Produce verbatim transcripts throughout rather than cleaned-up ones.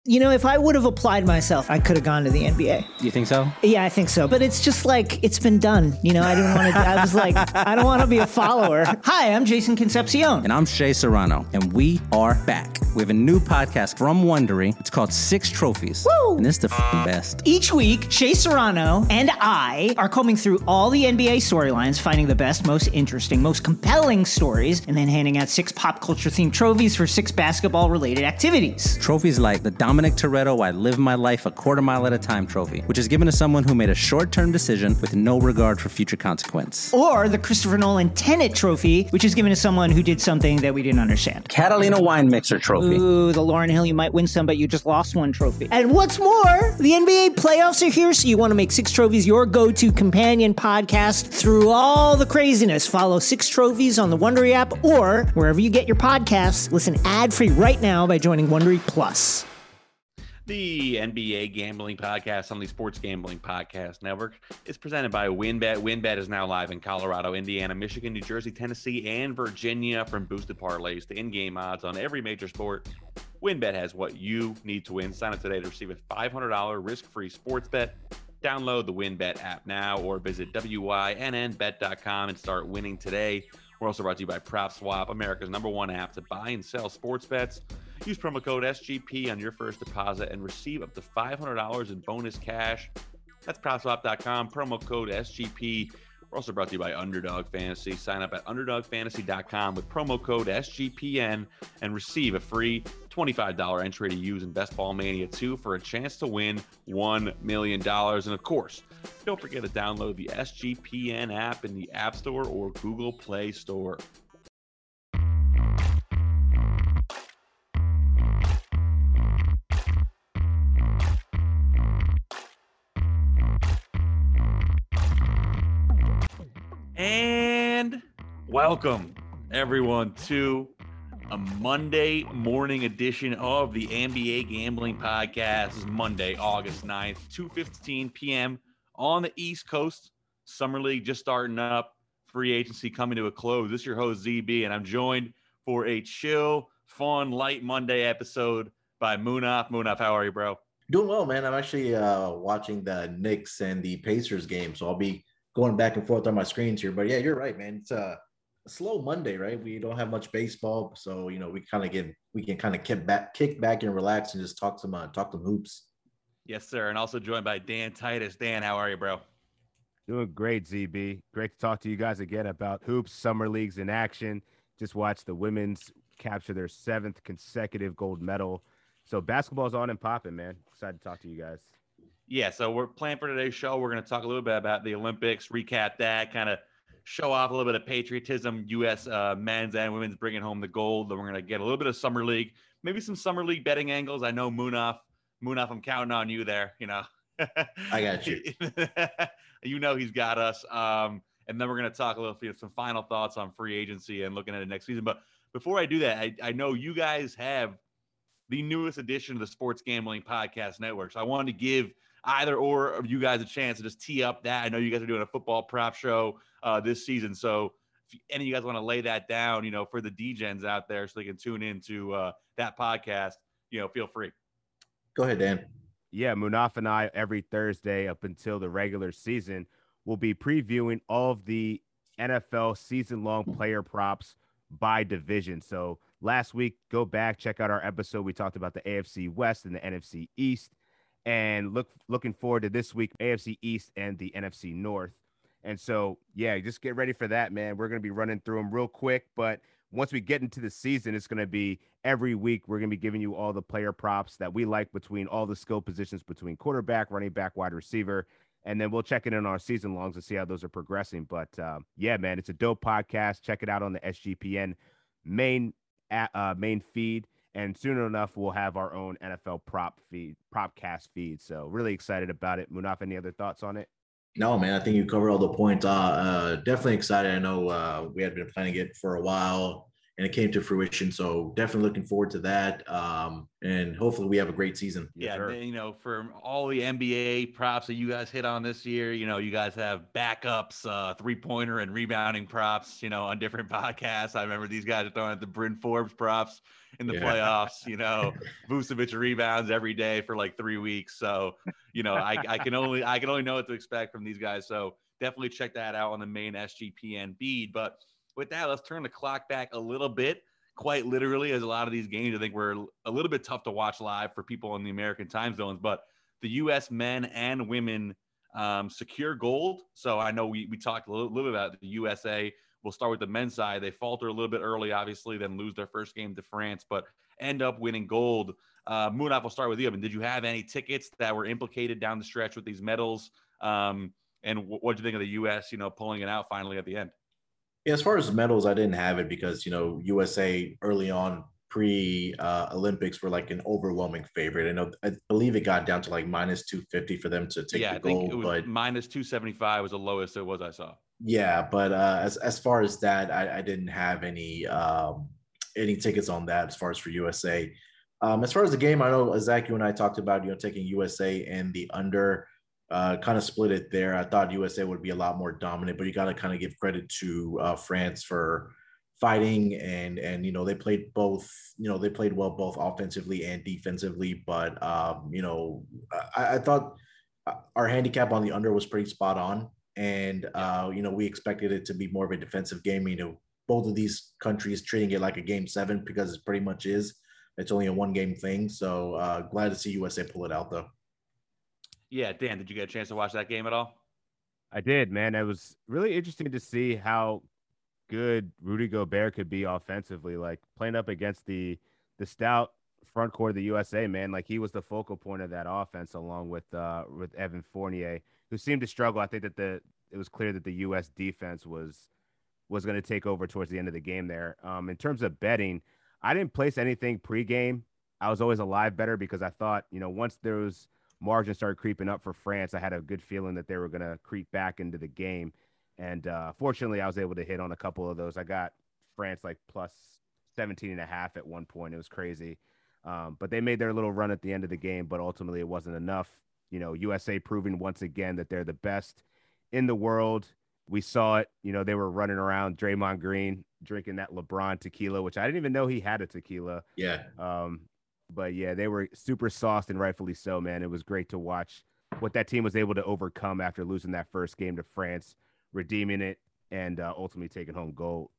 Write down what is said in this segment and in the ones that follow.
You know, if I would have applied myself, I could have gone to the N B A. You think so? Yeah, I think so. But it's just like, it's been done. You know, I didn't want to, I was like, I don't want to be a follower. Hi, I'm Jason Concepcion. And I'm Shea Serrano. And we are back. We have a new podcast from Wondery. It's called Six Trophies. Woo! And it's the f***ing best. Each week, Shea Serrano and I are combing through all the N B A storylines, finding the best, most interesting, most compelling stories, and then handing out six pop culture themed trophies for six basketball related activities. Trophies like the Dominic Toretto I Live My Life a Quarter Mile at a Time trophy, which is given to someone who made a short-term decision with no regard for future consequence. Or the Christopher Nolan Tenet trophy, which is given to someone who did something that we didn't understand. Catalina Wine Mixer trophy. Ooh, the Lauryn Hill, you might win some, but you just lost one trophy. And what's more, the N B A playoffs are here, so you want to make Six Trophies your go-to companion podcast through all the craziness. Follow Six Trophies on the Wondery app or wherever you get your podcasts. Listen ad-free right now by joining Wondery Plus. The N B A Gambling Podcast on the Sports Gambling Podcast Network is presented by WynnBET. WynnBET is now live in Colorado, Indiana, Michigan, New Jersey, Tennessee, and Virginia. From boosted parlays to in-game odds on every major sport, WynnBET has what you need to win. Sign up today to receive a five hundred dollars risk-free sports bet. Download the WynnBET app now or visit W Y N N bet dot com and start winning today. We're also brought to you by PropSwap, America's number one app to buy and sell sports bets. Use promo code S G P on your first deposit and receive up to five hundred dollars in bonus cash. That's prop swap dot com, promo code S G P. We're also brought to you by Underdog Fantasy. Sign up at underdog fantasy dot com with promo code S G P N and receive a free twenty-five dollars entry to use in Best Ball Mania two for a chance to win one million dollars. And of course, don't forget to download the S G P N app in the App Store or Google Play Store. And welcome, everyone, to a Monday morning edition of the N B A Gambling Podcast. This is Monday, August ninth, two fifteen p.m. on the East Coast. Summer League just starting up, free agency coming to a close. This is your host, Z B, and I'm joined for a chill, fun, light Monday episode by Munaf. Munaf, how are you, bro? Doing well, man. I'm actually uh, watching the Knicks and the Pacers game, so I'll be going back and forth on my screens here. But yeah, you're right, man. It's a, a slow Monday, right? We don't have much baseball, so you know we kind of get we can kind of kick back, kick back and relax and just talk some uh, talk some hoops. Yes, sir. And also joined by Dan Titus. Dan, how are you, bro? Doing great, Z B. Great to talk to you guys again about hoops, summer leagues in action. Just watched the women's capture their seventh consecutive gold medal. So basketball's on and popping, man. Excited to talk to you guys. Yeah, so we're planning for today's show. We're going to talk a little bit about the Olympics, recap that, kind of show off a little bit of patriotism, U S uh, men's and women's bringing home the gold. Then we're going to get a little bit of summer league, maybe some summer league betting angles. I know Munaf, Munaf, I'm counting on you there. You know, I got you. You know he's got us. Um, and then we're going to talk a little, you know, some final thoughts on free agency and looking at it next season. But before I do that, I, I know you guys have the newest edition of the Sports Gambling Podcast Network. So I wanted to give either or of you guys a chance to just tee up that. I know you guys are doing a football prop show uh, this season. So if any of you guys want to lay that down, you know, for the D-gens out there so they can tune into uh, that podcast, you know, feel free. Go ahead, Dan. Yeah, Munaf and I, every Thursday up until the regular season, will be previewing all of the N F L season-long player props by division. So last week, go back, check out our episode. We talked about the A F C West and the N F C East. And look, looking forward to this week, A F C East and the N F C North. And so, yeah, just get ready for that, man. We're going to be running through them real quick. But once we get into the season, it's going to be every week. We're going to be giving you all the player props that we like between all the skill positions between quarterback, running back, wide receiver. And then we'll check it in our season longs and see how those are progressing. But, uh, yeah, man, it's a dope podcast. Check it out on the S G P N main, uh, main feed. And soon enough, we'll have our own N F L prop feed, propcast feed. So really excited about it. Munaf, any other thoughts on it? No, man, I think you covered all the points. Uh, uh, definitely excited. I know uh, we had been planning it for a while, and it came to fruition. So definitely looking forward to that. Um, and hopefully we have a great season. Yeah, Sure. you know, for all the N B A props that you guys hit on this year, you know, you guys have backups, uh, three-pointer and rebounding props, you know, on different podcasts. I remember these guys are throwing at the Bryn Forbes props in the Yeah. playoffs. You know, Vucevic rebounds every day for like three weeks. So, you know, I, I can only I can only know what to expect from these guys. So definitely check that out on the main S G P N feed. But with that, let's turn the clock back a little bit. Quite literally, as a lot of these games, I think were a little bit tough to watch live for people in the American time zones. But the U S men and women um, secure gold. So I know we, we talked a little, little bit about the U S A. We'll start with the men's side. They falter a little bit early, obviously, then lose their first game to France, but end up winning gold. Uh, Munaf, we'll start with you. I mean, did you have any tickets that were implicated down the stretch with these medals? Um, and what do you think of the U S, you know, pulling it out finally at the end? Yeah, as far as medals, I didn't have it because, you know, U S A early on pre uh, Olympics were like an overwhelming favorite. I know, I believe it got down to like minus two fifty for them to take yeah, the I think gold, it was but minus two seventy-five was the lowest it was I saw. Yeah, but uh, as as far as that, I, I didn't have any um, any tickets on that as far as for U S A. Um, as far as the game, I know Zach, you and I talked about you know taking U S A and the under, uh, kind of split it there. I thought U S A would be a lot more dominant, but you got to kind of give credit to uh, France for fighting and and you know they played both. You know they played well both offensively and defensively. But um, you know I, I thought our handicap on the under was pretty spot on. And, uh, you know, we expected it to be more of a defensive game. You know, both of these countries treating it like a game seven because it pretty much is. It's only a one game thing. So uh, glad to see U S A pull it out, though. Yeah, Dan, did you get a chance to watch that game at all? I did, man. It was really interesting to see how good Rudy Gobert could be offensively, like playing up against the the stout front court of the U S A, man. Like he was the focal point of that offense along with uh, with Evan Fournier, who seemed to struggle. I think that the it was clear that the U S defense was was going to take over towards the end of the game there. Um, in terms of betting, I didn't place anything pregame. I was always a live better because I thought, you know, once those margins started creeping up for France, I had a good feeling that they were going to creep back into the game. And uh, fortunately, I was able to hit on a couple of those. I got France like plus seventeen and a half at one point. It was crazy. Um, but they made their little run at the end of the game, but ultimately it wasn't enough. You know, U S A proving once again that they're the best in the world. We saw it. You know, they were running around Draymond Green drinking that LeBron tequila, which I didn't even know he had a tequila. Yeah. Um, but yeah, they were super sauced and rightfully so, man. It was great to watch what that team was able to overcome after losing that first game to France, redeeming it, and uh, ultimately taking home gold.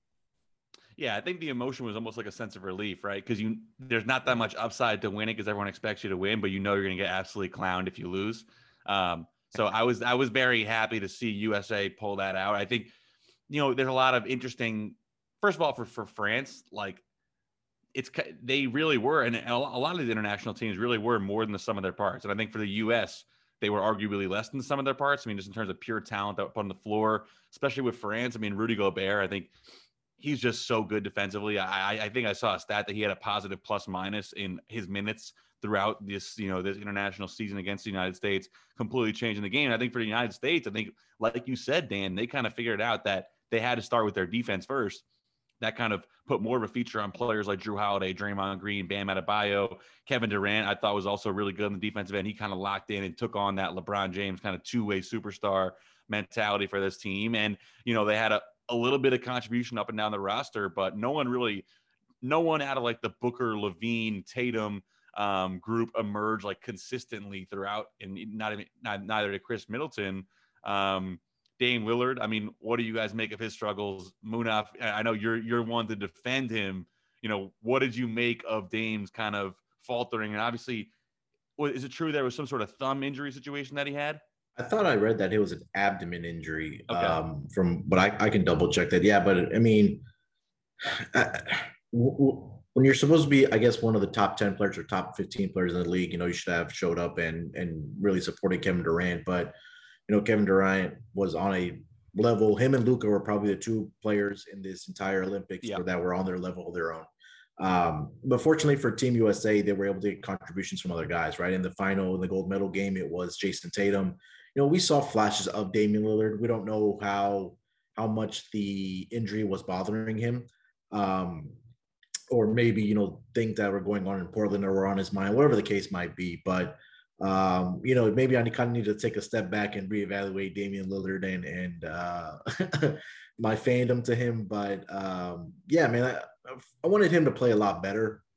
Yeah, I think the emotion was almost like a sense of relief, right? Because you there's not that much upside to winning because everyone expects you to win, but you know you're going to get absolutely clowned if you lose. Um, so I was I was very happy to see U S A pull that out. I think, you know, there's a lot of interesting. First of all, for for France, like it's they really were, and a lot of these international teams really were more than the sum of their parts. And I think for the U S, they were arguably less than the sum of their parts. I mean, just in terms of pure talent that were put on the floor, especially with France. I mean, Rudy Gobert, I think. He's just so good defensively. I, I think I saw a stat that he had a positive plus minus in his minutes throughout this, you know, this international season against the United States, completely changing the game. And I think for the United States, I think, like you said, Dan, they kind of figured out that they had to start with their defense first. That kind of put more of a feature on players like Drew Holiday, Draymond Green, Bam Adebayo, Kevin Durant. I thought was also really good on the defensive end. He kind of locked in and took on that LeBron James kind of two-way superstar mentality for this team. And, you know, they had a, a little bit of contribution up and down the roster, but no one really, no one out of like the Booker, Levine, Tatum um, group emerged like consistently throughout, and not even not, neither did Chris Middleton. Um, Dame Lillard, I mean, what do you guys make of his struggles? Munaf, I know you're you're one to defend him. You know, what did you make of Dame's kind of faltering? And obviously, is it true there was some sort of thumb injury situation that he had? I thought I read that it was an abdomen injury. Okay. Um, from, but I, I can double check that. Yeah, but I mean, I, w- w- when you're supposed to be, I guess, one of the top ten players or top fifteen players in the league, you know, you should have showed up and and really supported Kevin Durant. But you know, Kevin Durant was on a level. Him and Luka were probably the two players in this entire Olympics Yeah. that were on their level of their own. Um, but fortunately for Team U S A, they were able to get contributions from other guys, right? In the final, in the gold medal game, it was Jason Tatum. You know, we saw flashes of Damian Lillard. We don't know how how much the injury was bothering him. Um, or maybe, you know, things that were going on in Portland or were on his mind, whatever the case might be. But, um, you know, maybe I kind of need to take a step back and reevaluate Damian Lillard and, and uh, my fandom to him. But, um, yeah, man, I, I wanted him to play a lot better.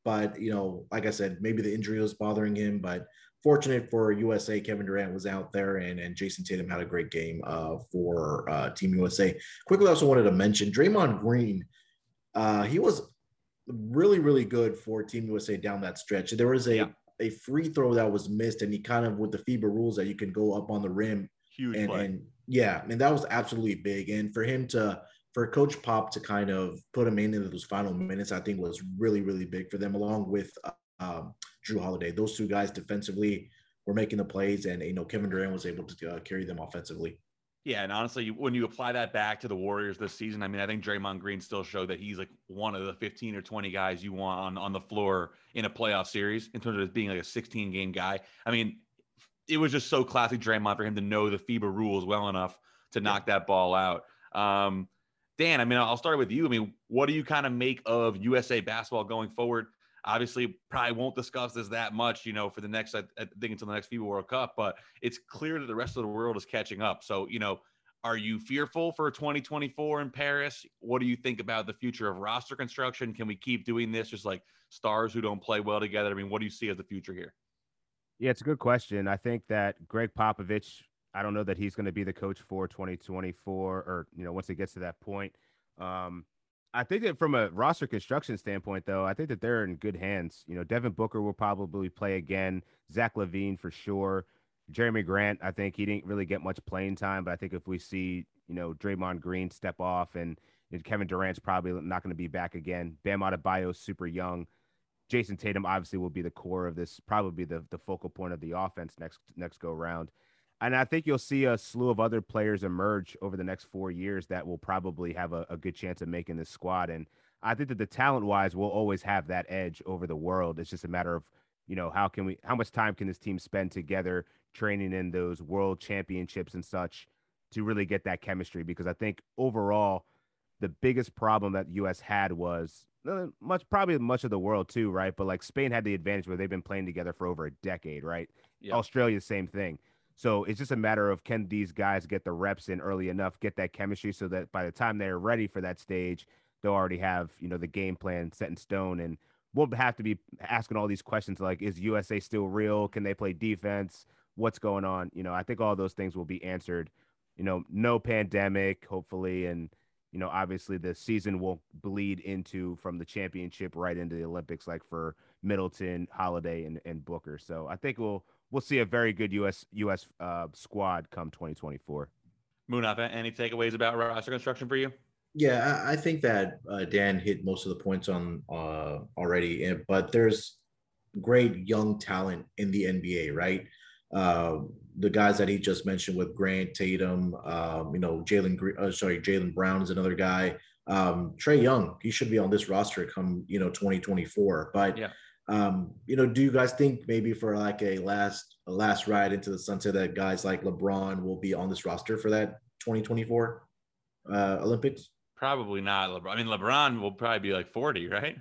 but you know, like I said, maybe the injury was bothering him. But fortunate for U S A, Kevin Durant was out there, and and Jason Tatum had a great game uh, for uh, Team U S A. Quickly, also wanted to mention Draymond Green. Uh, he was really, really good for Team U S A down that stretch. There was a yeah. a free throw that was missed, and he kind of, with the FIBA rules that you can go up on the rim. Huge and, play. and yeah, and that was absolutely big. And for him to, for Coach Pop to kind of put him in into those final minutes, I think was really, really big for them, along with uh, um, Drew Holiday. Those two guys defensively were making the plays, and, you know, Kevin Durant was able to uh, carry them offensively. Yeah, and honestly, when you apply that back to the Warriors this season, I mean, I think Draymond Green still showed that he's like one of the fifteen or twenty guys you want on, on the floor in a playoff series in terms of being like a sixteen-game guy. I mean, it was just so classic Draymond for him to know the FIBA rules well enough to knock that ball out. Um, Dan, I mean, I'll start with you. I mean, what do you kind of make of U S A basketball going forward? Obviously, probably won't discuss this that much, you know, for the next, I, I think until the next FIBA World Cup, but it's clear that the rest of the world is catching up. So, you know, are you fearful for twenty twenty-four in Paris? What do you think about the future of roster construction? Can we keep doing this, just like stars who don't play well together? I mean, what do you see as the future here? Yeah, it's a good question. I think that Greg Popovich, I don't know that he's going to be the coach for twenty twenty-four, or, you know, once it gets to that point. Um, I think that from a roster construction standpoint, though, I think that they're in good hands. You know, Devin Booker will probably play again. Zach LaVine for sure. Jeremy Grant, I think he didn't really get much playing time, but I think if we see, you know, Draymond Green step off, and, and Kevin Durant's probably not going to be back again. Bam Adebayo's super young. Jason Tatum obviously will be the core of this, probably the, the focal point of the offense next next go round. And I think you'll see a slew of other players emerge over the next four years that will probably have a, a good chance of making this squad. And I think that the talent-wise will always have that edge over the world. It's just a matter of, you know, how can we, how much time can this team spend together training in those world championships and such to really get that chemistry? Because I think overall, the biggest problem that the U S had was much, probably much of the world too, right? But like Spain had the advantage where they've been playing together for over a decade, right? Yep. Australia, same thing. So it's just a matter of, can these guys get the reps in early enough, get that chemistry, so that by the time they're ready for that stage, they'll already have, you know, the game plan set in stone. And we'll have to be asking all these questions like, is U S A still real? Can they play defense? What's going on? You know, I think all those things will be answered. You know, no pandemic, hopefully, and, you know, obviously the season will bleed into from the championship right into the Olympics, like for Middleton, Holiday, and, and Booker. So I think we'll we'll see a very good U S U S uh, squad come twenty twenty-four. Munaf, any takeaways about roster construction for you? Yeah, I, I think that uh, Dan hit most of the points on uh, already, but there's great young talent in the N B A, right? Uh, the guys that he just mentioned with Grant, Tatum, um, you know, Jalen, uh, sorry, Jaylen Brown is another guy. Um, Trae Young, he should be on this roster come, you know, twenty twenty-four. But, yeah. um, you know, do you guys think maybe for like a last, a last ride into the sunset that guys like LeBron will be on this roster for that twenty twenty-four uh, Olympics? Probably not. LeBron. I mean, LeBron will probably be like forty, right?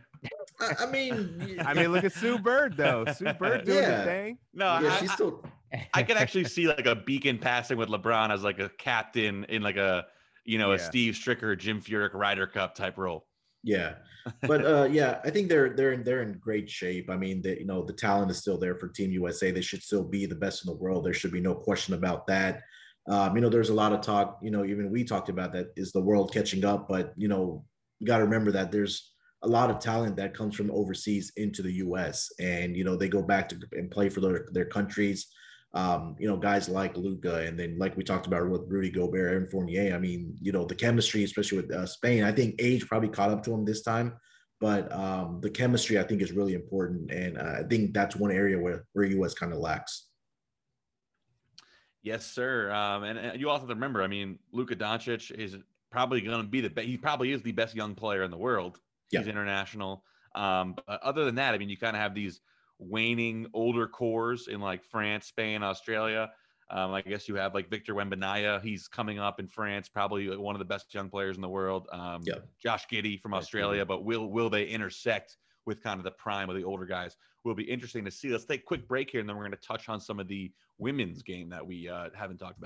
I mean, I mean, look at Sue Bird though. Sue Bird doing yeah. the thing. No, yeah, I, she's still. I, I could actually see like a beacon passing with LeBron as like a captain in like a, you know, yeah. a Steve Stricker, Jim Furyk Ryder Cup type role. Yeah, but uh, yeah, I think they're they're in, they're in great shape. I mean, the, you know, the talent is still there for Team U S A. They should still be the best in the world. There should be no question about that. Um, you know, there's a lot of talk. You know, even we talked about that. Is the world catching up? But you know, you got to remember that there's a lot of talent that comes from overseas into the U S, and you know, they go back to and play for their their countries. Um, you know, guys like Luka, and then like we talked about with Rudy Gobert and Fournier. I mean, you know, the chemistry, especially with uh, Spain, I think age probably caught up to him this time, but um, the chemistry I think is really important, and uh, I think that's one area where where U S kind of lacks. Yes, sir. Um, and, and you also have to remember, I mean, Luka Doncic is probably going to be the best. He probably is the best young player in the world. He's yeah. international. Um, but other than that, I mean, you kind of have these waning older cores in like France, Spain, Australia. Um, I guess you have like Victor Wembanyama. He's coming up in France, probably like one of the best young players in the world. Um, yeah. Josh Giddey from Australia, but will will they intersect with kind of the prime of the older guys? Will be interesting to see. Let's take a quick break here, and then we're going to touch on some of the women's game that we uh, haven't talked about yet.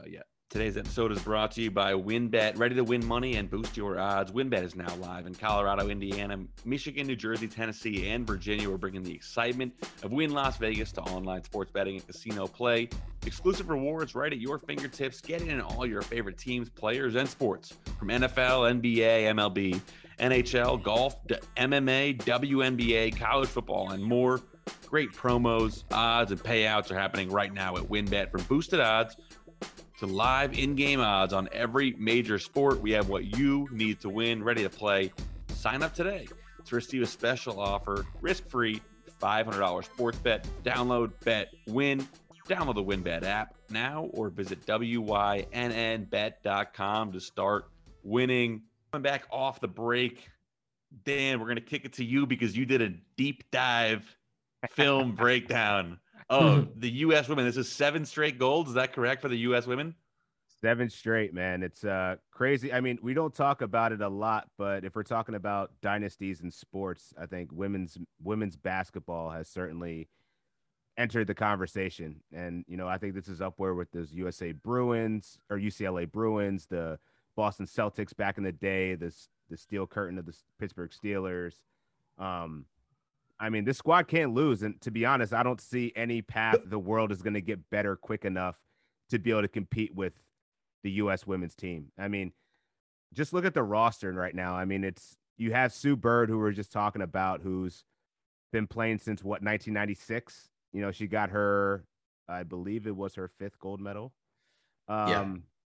Today's episode is brought to you by WynnBET. Ready to win money and boost your odds? WynnBET is now live in Colorado, Indiana, Michigan, New Jersey, Tennessee, and Virginia. We're bringing the excitement of Wynn Las Vegas to online sports betting and casino play. Exclusive rewards right at your fingertips. Get in on all your favorite teams, players, and sports from N F L, N B A, M L B, N H L, golf, M M A, W N B A, college football, and more. Great promos, odds, and payouts are happening right now at WynnBET. From boosted odds to live in-game odds on every major sport, we have what you need to win. Ready to play? Sign up today to receive a special offer, risk-free, five hundred dollars sports bet. Download, bet, win. Download the WynnBET app now or visit W Y N N bet dot com to start winning. Coming back off the break, Dan, we're going to kick it to you because you did a deep dive film breakdown. Oh, the U S women. This is seven straight golds. Is that correct for the U S women? Seven straight, man. It's uh crazy. I mean, we don't talk about it a lot, but if we're talking about dynasties in sports, I think women's women's basketball has certainly entered the conversation. And, you know, I think this is up where with those U S A Bruins or U C L A Bruins, the Boston Celtics back in the day, this the steel curtain of the Pittsburgh Steelers. Um, I mean, this squad can't lose. And to be honest, I don't see any path the world is going to get better quick enough to be able to compete with the U S women's team. I mean, just look at the roster right now. I mean, it's you have Sue Bird, who we we're just talking about, who's been playing since, what, nineteen ninety-six? You know, she got her, I believe it was her fifth gold medal. Um, yeah.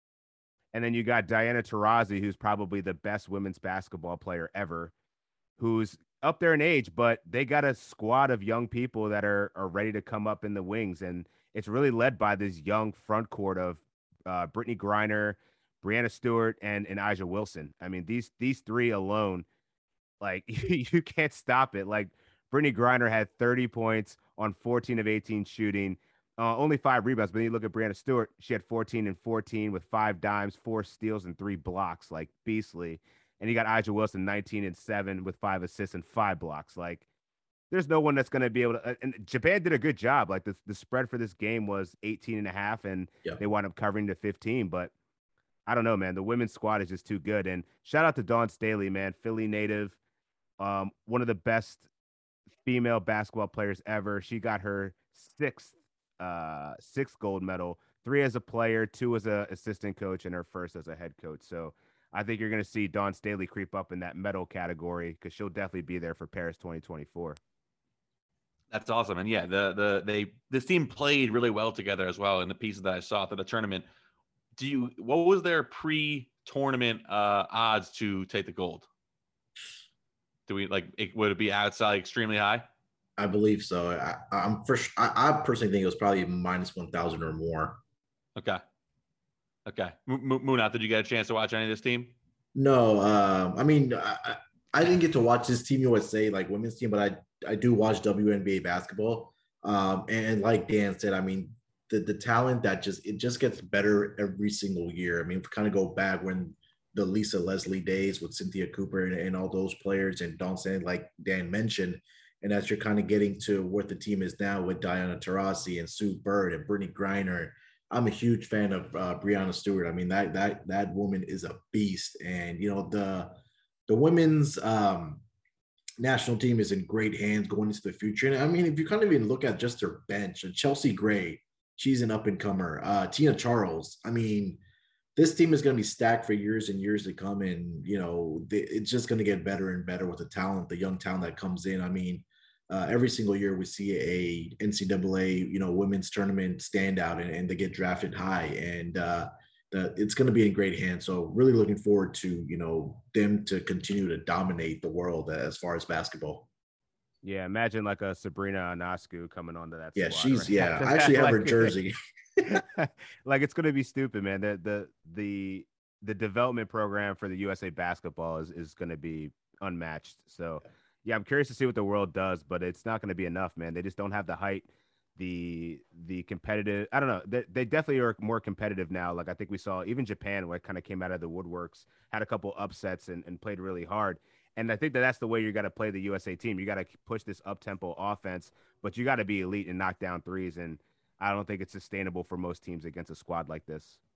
And then you got Diana Taurasi, who's probably the best women's basketball player ever, who's up there in age, but they got a squad of young people that are are ready to come up in the wings, and it's really led by this young front court of uh, Brittany Griner, Breanna Stewart, and and A'ja Wilson. I mean, these these three alone, like you can't stop it. Like Brittany Griner had thirty points on fourteen of eighteen shooting, uh, only five rebounds. But then you look at Breanna Stewart, she had fourteen and fourteen with five dimes, four steals, and three blocks, like beastly. And you got A'ja Wilson, nineteen and seven with five assists and five blocks. Like, there's no one that's going to be able to. And Japan did a good job. Like, the, the spread for this game was eighteen and a half, and yeah. they wound up covering to fifteen. But I don't know, man. The women's squad is just too good. And shout out to Dawn Staley, man. Philly native, um, one of the best female basketball players ever. She got her sixth, uh, sixth gold medal, three as a player, two as an assistant coach, and her first as a head coach. So I think you're going to see Dawn Staley creep up in that medal category because she'll definitely be there for Paris twenty twenty-four. That's awesome. And yeah, the the they this team played really well together as well in the pieces that I saw for the tournament. Do you what was their pre-tournament uh, odds to take the gold? Do we like it, would it be outside extremely high? I believe so. I, I'm for I, I personally think it was probably minus one thousand or more. Okay. Okay. Moonat, did you get a chance to watch any of this team? No. Um, I mean, I, I didn't get to watch this Team U S A, like women's team, but I, I do watch W N B A basketball. Um, and, and like Dan said, I mean, the, the talent that just, it just gets better every single year. I mean, if we kind of go back when the Lisa Leslie days with Cynthia Cooper and, and all those players and Dawn Staley, like Dan mentioned, and as you're kind of getting to what the team is now with Diana Taurasi and Sue Bird and Brittany Griner. I'm a huge fan of uh, Breanna Stewart. I mean, that that that woman is a beast, and you know the the women's um, national team is in great hands going into the future. And I mean, if you kind of even look at just their bench, Chelsea Gray, she's an up and comer. Uh, Tina Charles. I mean, this team is going to be stacked for years and years to come, and you know they, it's just going to get better and better with the talent, the young talent that comes in. I mean. Uh, every single year we see a N C double A, you know, women's tournament standout and, and they get drafted high and uh, the, it's going to be in great hands. So really looking forward to, you know, them to continue to dominate the world as far as basketball. Yeah. Imagine like a Sabrina Ionescu coming onto that. Yeah. Squad, she's right? yeah. I actually have like, her jersey. Like it's going to be stupid, man. The, the, the, the development program for the U S A basketball is, is going to be unmatched. So yeah. Yeah, I'm curious to see what the world does, but it's not going to be enough, man. They just don't have the height, the the competitive. I don't know. They, they definitely are more competitive now. Like I think we saw even Japan, where it kind of came out of the woodworks, had a couple upsets and, and played really hard. And I think that that's the way you got to play the U S A team. You got to push this up-tempo offense, but you got to be elite and knock down threes. And I don't think it's sustainable for most teams against a squad like this.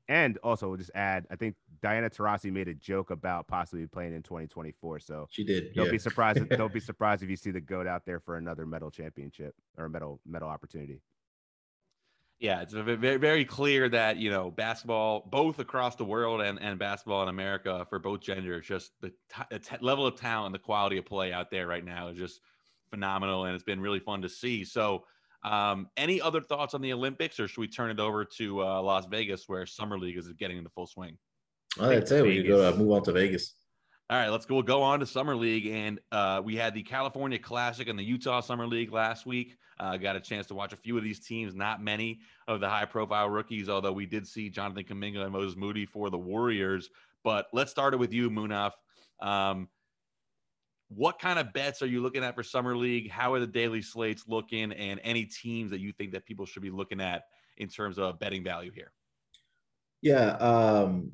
And also, we'll just add, I think Diana Taurasi made a joke about possibly playing in twenty twenty-four. So She did. don't yeah. be surprised. Don't be surprised if you see the GOAT out there for another medal championship or medal medal opportunity. Yeah, it's very, very clear that, you know, basketball, both across the world and, and basketball in America for both genders, just the, t- the t- level of talent and the quality of play out there right now is just phenomenal. And it's been really fun to see. So um, any other thoughts on the Olympics, or should we turn it over to uh, Las Vegas, where Summer League is getting into full swing? Oh, that's it. We could go to move on to Vegas. All right, let's go. We'll go on to Summer League, and uh, we had the California Classic and the Utah Summer League last week. Uh, got a chance to watch a few of these teams, not many of the high-profile rookies, although we did see Jonathan Kuminga and Moses Moody for the Warriors. But let's start it with you, Munaf. Um, what kind of bets are you looking at for Summer League? How are the daily slates looking, and any teams that you think that people should be looking at in terms of betting value here? Yeah. Um,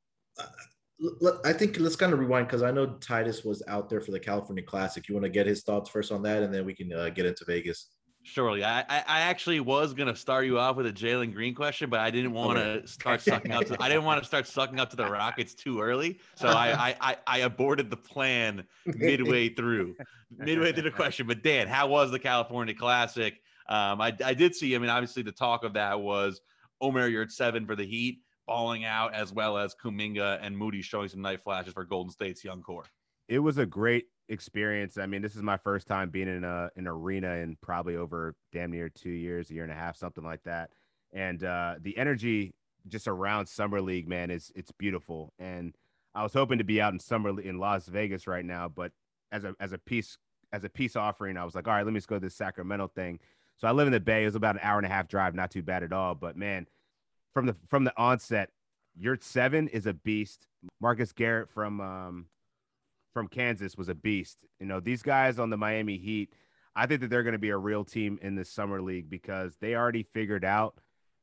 I think let's kind of rewind, because I know Titus was out there for the California Classic. You want to get his thoughts first on that, and then we can uh, get into Vegas. Surely. I, I actually was going to start you off with a Jalen Green question, but I didn't want to okay. start sucking up to, I didn't want to start sucking up to the Rockets too early. So I, I, I aborted the plan midway through, midway through the question. But Dan, how was the California Classic? Um, I, I did see, I mean, obviously the talk of that was Omer Yurtseven for the Heat balling out, as well as Kuminga and Moody showing some night flashes for Golden State's young core. It was a great experience. I mean, this is my first time being in a an arena in probably over damn near two years, a year and a half, something like that. And uh, the energy just around Summer League, man, is it's beautiful. And I was hoping to be out in summer in Las Vegas right now, but as a as a peace as a peace offering, I was like, all right, let me just go to this Sacramento thing. So I live in the Bay. It was about an hour and a half drive, not too bad at all. But man, from the from the onset, Yurtseven is a beast. Marcus Garrett from um, from Kansas was a beast. You know, these guys on the Miami Heat, I think that they're going to be a real team in this summer league, because they already figured out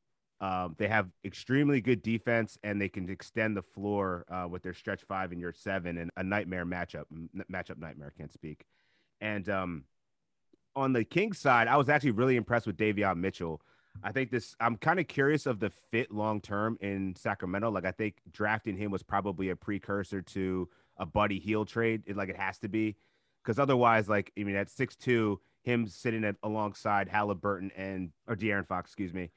um, they have extremely good defense, and they can extend the floor uh, with their stretch five and Yurtseven, and a nightmare matchup, matchup nightmare, can't speak. And um, on the Kings side, I was actually really impressed with Davion Mitchell. I think this, I'm kind of curious of the fit long-term in Sacramento. Like, I think drafting him was probably a precursor to a Buddy Hield trade. It, like it has to be, because otherwise, like, I mean, at six two, him sitting at alongside Halliburton and, or De'Aaron Fox, excuse me,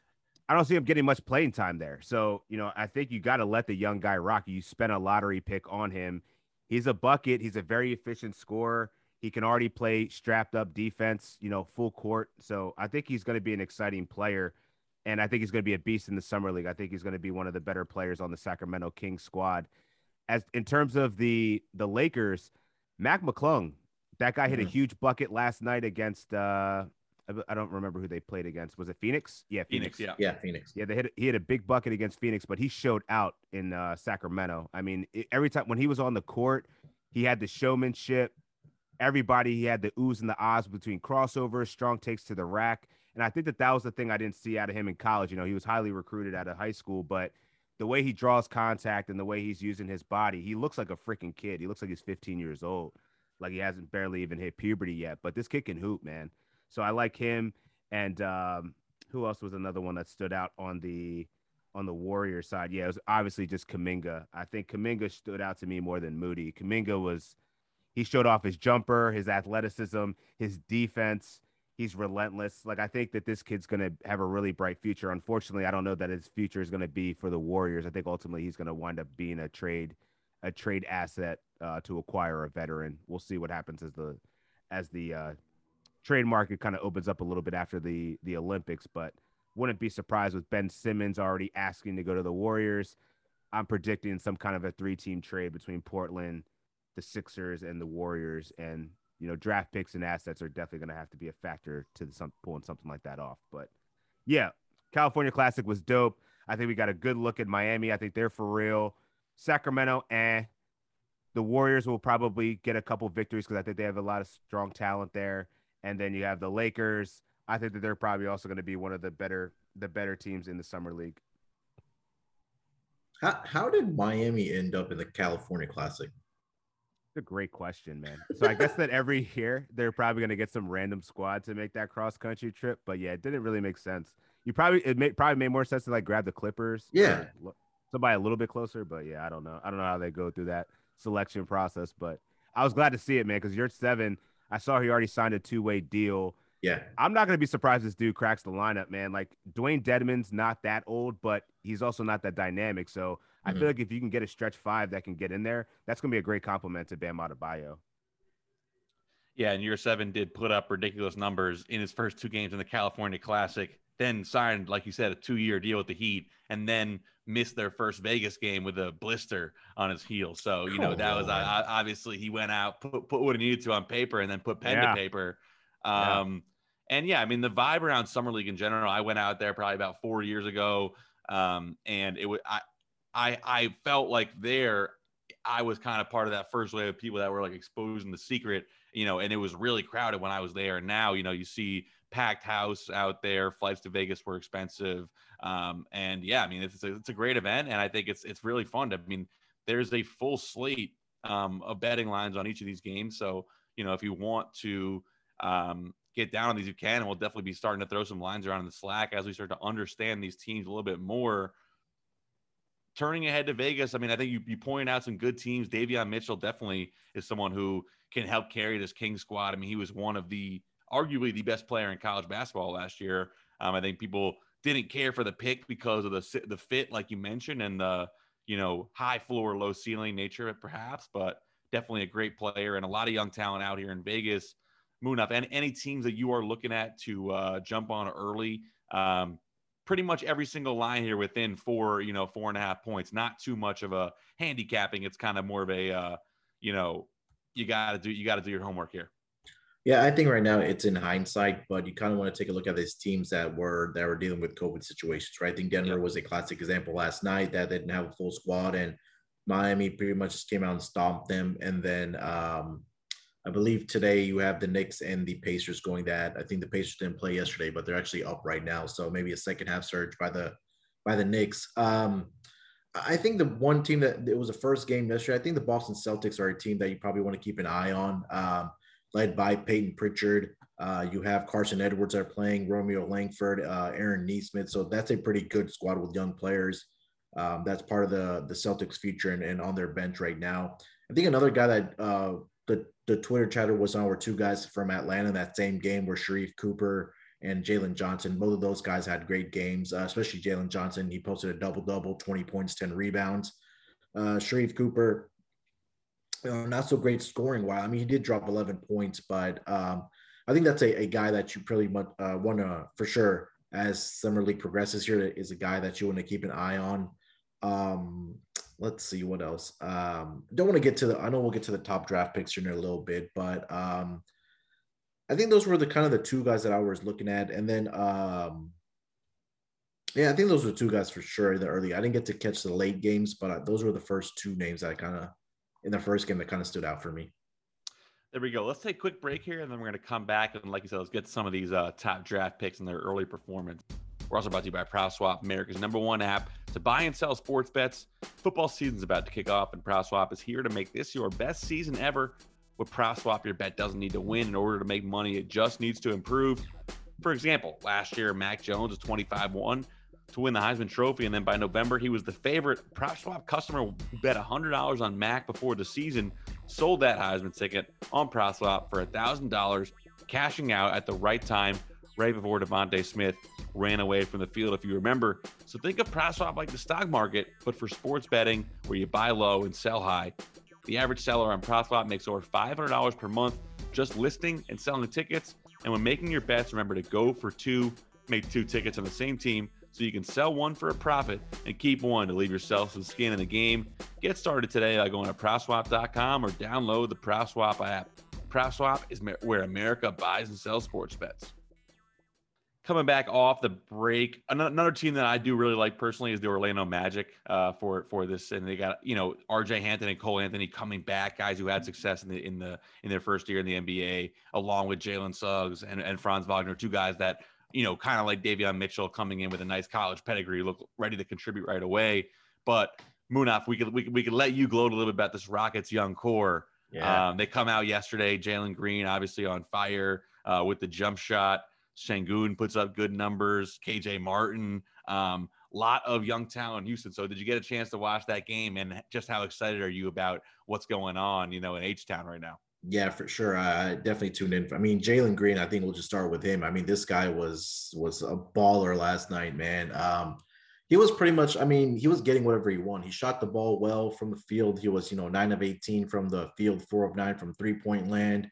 I don't see him getting much playing time there. So, you know, I think you got to let the young guy rock. You spent a lottery pick on him. He's a bucket. He's a very efficient scorer. He can already play strapped up defense, you know, full court. So I think he's going to be an exciting player. And I think he's going to be a beast in the summer league. I think he's going to be one of the better players on the Sacramento Kings squad. As in terms of the, the Lakers, Mac McClung, that guy hit mm-hmm. a huge bucket last night against, uh, I don't remember who they played against. Was it Phoenix? Yeah, Phoenix. Phoenix yeah. yeah, Phoenix. Yeah, they hit, he hit a big bucket against Phoenix, but he showed out in uh, Sacramento. I mean, it, every time when he was on the court, he had the showmanship. Everybody, he had the oohs and the ahs between crossovers, strong takes to the rack. And I think that that was the thing I didn't see out of him in college. You know, he was highly recruited out of high school, but the way he draws contact and the way he's using his body, he looks like a freaking kid. He looks like he's fifteen years old. Like he hasn't barely even hit puberty yet, but this kid can hoop, man. So I like him. And um, who else was another one that stood out on the on the Warrior side? Yeah, it was obviously just Kuminga. I think Kuminga stood out to me more than Moody. Kuminga was, he showed off his jumper, his athleticism, his defense. He's relentless. Like, I think that this kid's going to have a really bright future. Unfortunately, I don't know that his future is going to be for the Warriors. I think ultimately he's going to wind up being a trade, a trade asset uh, to acquire a veteran. We'll see what happens as the, as the uh, trade market kind of opens up a little bit after the, the Olympics, but wouldn't be surprised with Ben Simmons already asking to go to the Warriors. I'm predicting some kind of a three-team trade between Portland, the Sixers, and the Warriors. And, you know, draft picks and assets are definitely going to have to be a factor to some pulling something like that off. But yeah, California Classic was dope. I think we got a good look at Miami. I think they're for real. Sacramento, eh. The Warriors will probably get a couple victories because I think they have a lot of strong talent there. And then you have the Lakers. I think that they're probably also going to be one of the better the better teams in the summer league. How how did Miami end up in the California Classic? A great question, man. So I guess that every year they're probably going to get some random squad to make that cross country trip. But yeah, it didn't really make sense. You probably it made probably made more sense to like grab the Clippers. Yeah. Somebody a little bit closer, but yeah, I don't know. I don't know how they go through that selection process, but I was glad to see it, man, because you're seven. I saw he already signed a two-way deal. Yeah. I'm not going to be surprised this dude cracks the lineup, man. Like Dwayne Dedman's not that old, but he's also not that dynamic. So I Mm-hmm. feel like if you can get a stretch five that can get in there, that's going to be a great compliment to Bam Adebayo. Yeah, and year seven did put up ridiculous numbers in his first two games in the California Classic, then signed, like you said, a two-year deal with the Heat, and then missed their first Vegas game with a blister on his heel. So, you know, Come that was on. uh, obviously he went out, put, put what he needed to on paper, and then put pen Yeah. to paper. Um, yeah. And, yeah, I mean, the vibe around Summer League in general, I went out there probably about four years ago, um, and it was I, I, I felt like there I was kind of part of that first wave of people that were like exposing the secret, you know, and it was really crowded when I was there. And now, you know, you see packed house out there. Flights to Vegas were expensive. Um, and yeah, I mean, it's a, it's a great event. And I think it's, it's really fun. I mean, there's a full slate um, of betting lines on each of these games. So, you know, if you want to um, get down on these, you can, and we'll definitely be starting to throw some lines around in the Slack as we start to understand these teams a little bit more. Turning ahead to Vegas, I mean, I think you, you pointed out some good teams. Davion Mitchell definitely is someone who can help carry this King squad. I mean, he was one of the, arguably the best player in college basketball last year. Um, I think people didn't care for the pick because of the the fit, like you mentioned, and the, you know, high floor, low ceiling nature, perhaps, but definitely a great player and a lot of young talent out here in Vegas. Munaf, and any teams that you are looking at to uh, jump on early, um, pretty much every single line here within four, you know, four and a half points, not too much of a handicapping. It's kind of more of a, uh, you know, you got to do, you got to do your homework here. Yeah, I think right now it's in hindsight, but you kind of want to take a look at these teams that were that were dealing with COVID situations, right? I think Denver Yep. was a classic example last night that they didn't have a full squad, and Miami pretty much just came out and stomped them. And then um, I believe today you have the Knicks and the Pacers going that. I think the Pacers didn't play yesterday, but they're actually up right now. So maybe a second half surge by the by the Knicks. Um, I think the one team that it was the first game yesterday, I think the Boston Celtics are a team that you probably want to keep an eye on, um, led by Peyton Pritchard. Uh, you have Carson Edwards that are playing, Romeo Langford, uh, Aaron Nesmith. So that's a pretty good squad with young players. Um, that's part of the, the Celtics future and, and on their bench right now. I think another guy that uh, the, the Twitter chatter was on were two guys from Atlanta in that same game were Sharif Cooper and Jalen Johnson. Both of those guys had great games, uh, especially Jalen Johnson. He posted a double-double, twenty points, ten rebounds. Uh, Sharif Cooper, you know, not so great scoring. While I mean, he did drop eleven points, but um, I think that's a, a guy that you pretty much uh, want to, for sure, as Summer League progresses here, is a guy that you want to keep an eye on. Um, let's see what else. Um, don't want to get to the, I know we'll get to the top draft picks here in a little bit, but um, I think those were the kind of the two guys that I was looking at. And then, um, yeah, I think those were two guys for sure in the early. I didn't get to catch the late games, but those were the first two names that I kind of, in the first game, that kind of stood out for me. There we go. Let's take a quick break here, and then we're going to come back. And like you said, let's get some of these uh, top draft picks and their early performance. We're also brought to you by PropSwap, America's number one app to buy and sell sports bets. Football season's about to kick off, and PropSwap is here to make this your best season ever. With PropSwap, your bet doesn't need to win in order to make money. It just needs to improve. For example, last year, Mac Jones was twenty-five one to win the Heisman Trophy, and then by November, he was the favorite. PropSwap customer who bet one hundred dollars on Mac before the season sold that Heisman ticket on PropSwap for one thousand dollars, cashing out at the right time, right before Devontae Smith ran away from the field, if you remember. So think of PropSwap like the stock market, but for sports betting, where you buy low and sell high. The average seller on PropSwap makes over five hundred dollars per month just listing and selling tickets. And when making your bets, remember to go for two, make two tickets on the same team so you can sell one for a profit and keep one to leave yourself some skin in the game. Get started today by going to prop swap dot com or download the PropSwap app. PropSwap is where America buys and sells sports bets. Coming back off the break, another team that I do really like personally is the Orlando Magic uh, for for this, and they got, you know, R J Hampton and Cole Anthony coming back, guys who had success in the in the in their first year in the N B A, along with Jalen Suggs and, and Franz Wagner, two guys that, you know, kind of like Davion Mitchell coming in with a nice college pedigree, look ready to contribute right away. But Munaf, we could we could we could let you gloat a little bit about this Rockets young core. Yeah. Um, they come out yesterday. Jalen Green, obviously on fire uh, with the jump shot. Şengün puts up good numbers. K J Martin, um, lot of young talent in Houston. So did you get a chance to watch that game, and just how excited are you about what's going on, you know, in H-Town right now? Yeah, for sure. I I definitely tuned in. I mean, Jalen Green, I think we'll just start with him. I mean, this guy was was a baller last night, man. Um, he was pretty much, I mean, he was getting whatever he wanted. He shot the ball well from the field. He was, you know, nine of eighteen from the field, four of nine from three-point land.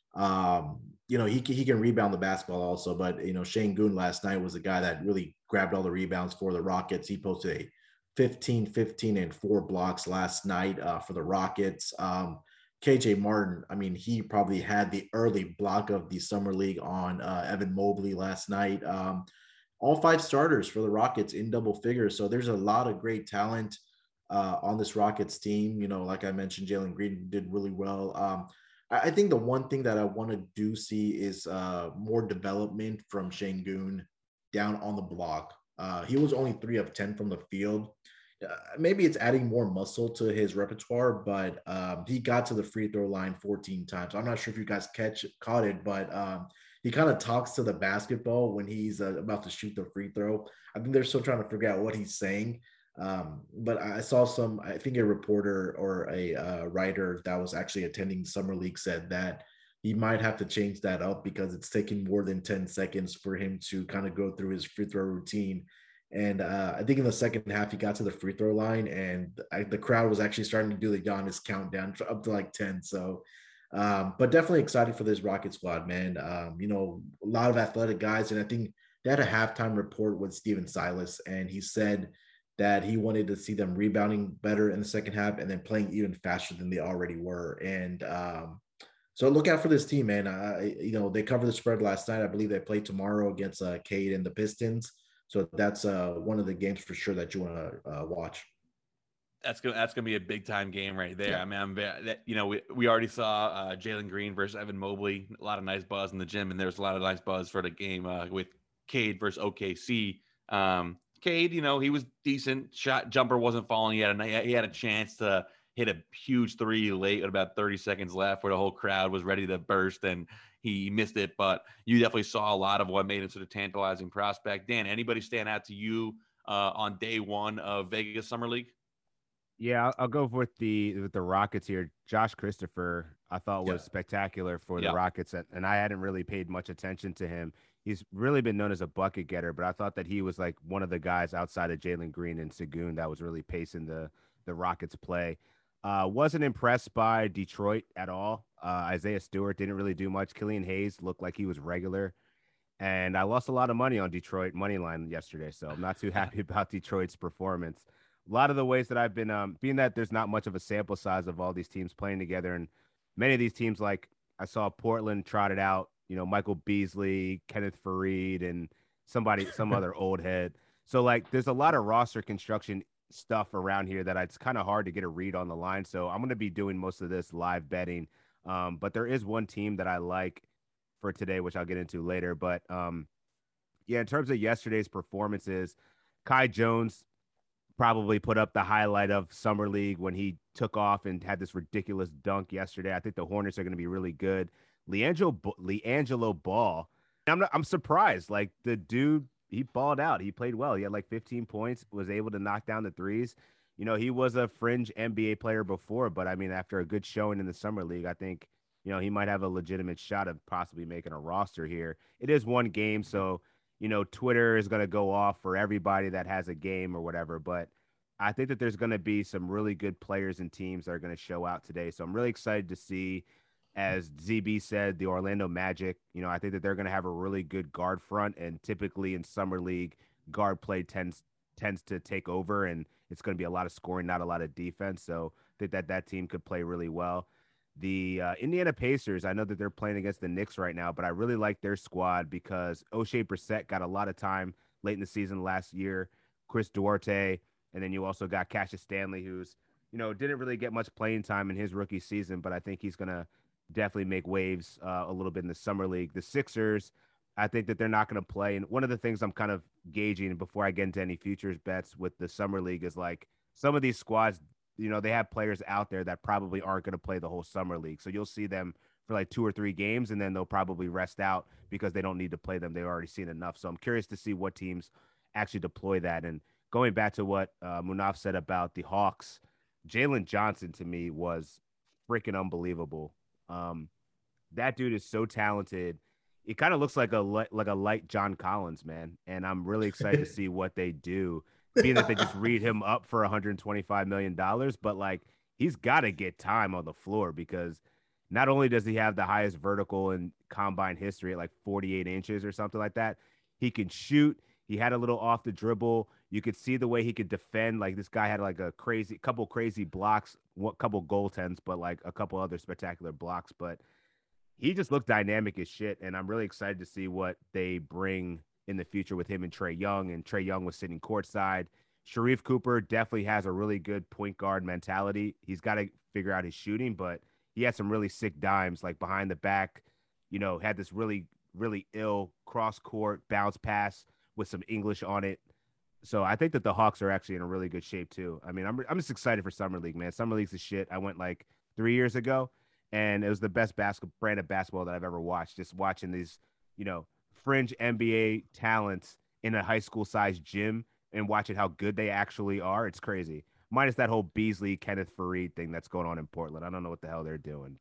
Um, you know, he can, he can rebound the basketball also, but you know, Şengün last night was a guy that really grabbed all the rebounds for the Rockets. He posted a fifteen, fifteen, and four blocks last night uh, for the Rockets. Um, K J Martin, I mean, he probably had the early block of the summer league on uh, Evan Mobley last night. Um, all five starters for the Rockets in double figures. So there's a lot of great talent uh, on this Rockets team. You know, like I mentioned, Jalen Green did really well. Um, I, I think the one thing that I want to do see is uh, more development from Şengün down on the block. Uh, he was only three of ten from the field. Uh, maybe it's adding more muscle to his repertoire, but um, he got to the free throw line fourteen times. I'm not sure if you guys catch caught it, but um, he kind of talks to the basketball when he's uh, about to shoot the free throw. I think they're still trying to figure out what he's saying. Um, but I saw some, I think a reporter or a uh, writer that was actually attending Summer League said that he might have to change that up because it's taking more than ten seconds for him to kind of go through his free throw routine. And uh, I think in the second half, he got to the free throw line, and I, the crowd was actually starting to do the Giannis countdown up to like ten. So, um, but definitely excited for this Rocket squad, man. Um, you know, a lot of athletic guys, and I think they had a halftime report with Steven Silas, and he said that he wanted to see them rebounding better in the second half and then playing even faster than they already were. And um, so look out for this team, man. Uh, you know, they covered the spread last night. I believe they play tomorrow against uh, Cade and the Pistons. So that's uh, one of the games for sure that you want to uh, watch. That's gonna that's gonna be a big time game right there. Yeah. I mean, I'm that, you know we, we already saw uh, Jalen Green versus Evan Mobley. A lot of nice buzz in the gym, and there's a lot of nice buzz for the game uh, with Cade versus O K C. Um, Cade, you know, he was decent. Shot jumper wasn't falling. He had a he had a chance to hit a huge three late with about thirty seconds left, where the whole crowd was ready to burst, and he missed it. But you definitely saw a lot of what made him sort of tantalizing prospect. Dan, anybody stand out to you uh, on day one of Vegas Summer League? Yeah, I'll, I'll go with the with the Rockets here. Josh Christopher, I thought was Yeah. spectacular for the Yeah. Rockets, and and I hadn't really paid much attention to him. He's really been known as a bucket getter, but I thought that he was like one of the guys outside of Jalen Green and Şengün that was really pacing the the Rockets play. Uh, wasn't impressed by Detroit at all. Uh, Isaiah Stewart didn't really do much. Killian Hayes looked like he was regular. And I lost a lot of money on Detroit money line yesterday, so I'm not too happy about Detroit's performance. A lot of the ways that I've been, um, being that there's not much of a sample size of all these teams playing together, and many of these teams, like I saw Portland trotted out, you know, Michael Beasley, Kenneth Faried, and somebody, some other old head. So like, there's a lot of roster construction stuff around here that it's kind of hard to get a read on the line. So I'm going to be doing most of this live betting. Um, but there is one team that I like for today, which I'll get into later. But um, yeah, in terms of yesterday's performances, Kai Jones probably put up the highlight of Summer League when he took off and had this ridiculous dunk yesterday. I think the Hornets are going to be really good. LiAngelo, LiAngelo Ball, I'm not, I'm surprised. Like the dude, he balled out. He played well. He had like fifteen points, was able to knock down the threes. You know, he was a fringe N B A player before, but I mean, after a good showing in the Summer League, I think, you know, he might have a legitimate shot of possibly making a roster here. It is one game, so, you know, Twitter is going to go off for everybody that has a game or whatever, but I think that there's going to be some really good players and teams that are going to show out today. So I'm really excited to see, as Z B said, the Orlando Magic. You know, I think that they're going to have a really good guard front, and typically in Summer League, guard play tends tends to take over, and it's going to be a lot of scoring, not a lot of defense. So I think that that team could play really well. The uh, Indiana Pacers, I know that they're playing against the Knicks right now, but I really like their squad because O'Shea Brissett got a lot of time late in the season last year, Chris Duarte, and then you also got Cassius Stanley, who's, you know, didn't really get much playing time in his rookie season, but I think he's going to definitely make waves uh, a little bit in the Summer League. The Sixers, I think that they're not going to play. And one of the things I'm kind of gauging before I get into any futures bets with the Summer League is like some of these squads you know, they have players out there that probably aren't going to play the whole summer league. So you'll see them for like two or three games, and then they'll probably rest out because they don't need to play them. They've already seen enough. So I'm curious to see what teams actually deploy that. And going back to what uh, Munaf said about the Hawks, Jalen Johnson to me was freaking unbelievable. Um, that dude is so talented. It kind of looks like a like a light John Collins, man. And I'm really excited to see what they do. Being that they just read him up for one hundred twenty-five million dollars, but like he's got to get time on the floor because not only does he have the highest vertical in combine history at like forty-eight inches or something like that, he can shoot. He had a little off the dribble. You could see the way he could defend. Like this guy had like a crazy couple crazy blocks, what couple goaltends, but like a couple other spectacular blocks. But he just looked dynamic as shit, and I'm really excited to see what they bring in the future with him and Trae Young. And Trae Young was sitting courtside. Sharif Cooper definitely has a really good point guard mentality. He's got to figure out his shooting, but he had some really sick dimes, like behind the back, you know, had this really, really ill cross court bounce pass with some English on it. So I think that the Hawks are actually in a really good shape too. I mean, I'm, I'm just excited for Summer League, man. Summer League's the shit. I went like three years ago, and it was the best basketball brand of basketball that I've ever watched. Just watching these, you know, fringe N B A talents in a high school sized gym and watching how good they actually are. It's crazy. Minus that whole Beasley, Kenneth Faried thing that's going on in Portland. I don't know what the hell they're doing,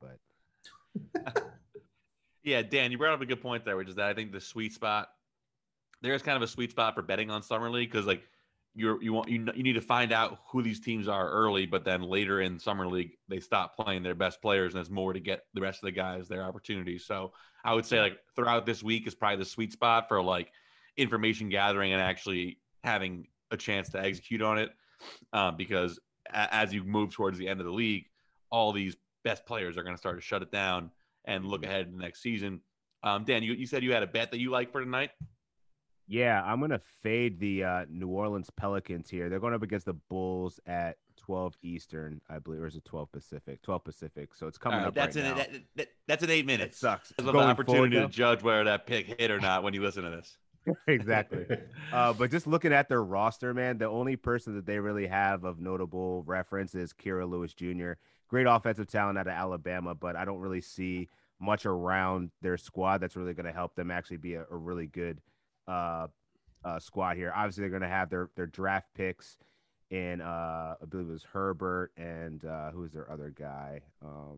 but yeah, Dan, you brought up a good point there, which is that I think the sweet spot, there's kind of a sweet spot for betting on Summer League because like you're you want you you need to find out who these teams are early, but then later in Summer League they stop playing their best players and there's more to get the rest of the guys their opportunities. So I would say like throughout this week is probably the sweet spot for like information gathering and actually having a chance to execute on it. Um, because a- as you move towards the end of the league, all these best players are going to start to shut it down and look ahead to the next season. Um, Dan, you, you said you had a bet that you like for tonight. yeah, I'm gonna fade the uh, New Orleans Pelicans here. They're going up against the Bulls at twelve Eastern, I believe, or is it twelve Pacific? twelve Pacific. So it's coming Right, up that's right in now. that, that, that's in eight minutes. It sucks. I have the Going opportunity forward, to judge whether that pick hit or not when you listen to this. Exactly. Uh, but just looking at their roster, man, the only person that they really have of notable reference is Kira Lewis Junior Great offensive talent out of Alabama, but I don't really see much around their squad that's really going to help them actually be a, a really good uh, uh, squad here. Obviously, they're going to have their their draft picks in, uh, I believe it was Herbert and uh, who's their other guy? Um,